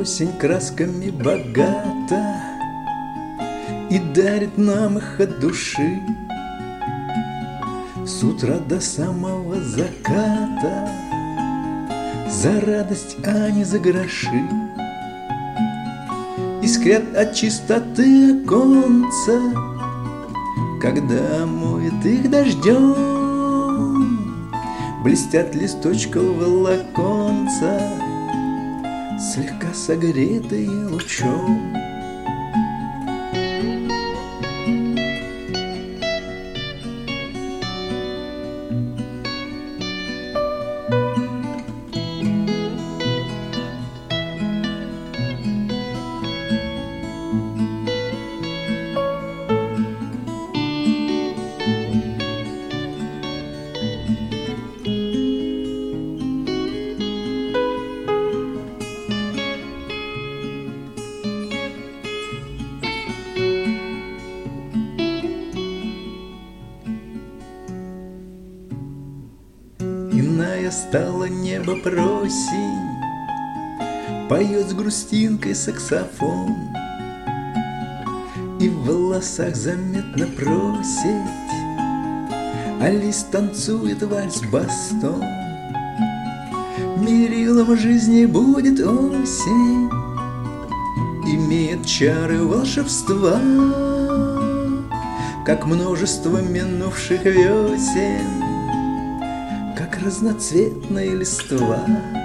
осень красками богата и дарит нам их от души с утра до самого заката, за радость, а не за гроши. Искрят от чистоты оконца, когда моет их дождем, блестят листочков волоконца, слегка согретые лучом. Иная стала небо просень, поет с грустинкой саксофон, и в волосах заметно просить, а лист танцует вальс-бастон. Мерилом жизни будет осень, имеет чары волшебства, как множество минувших весен, как разноцветная листва.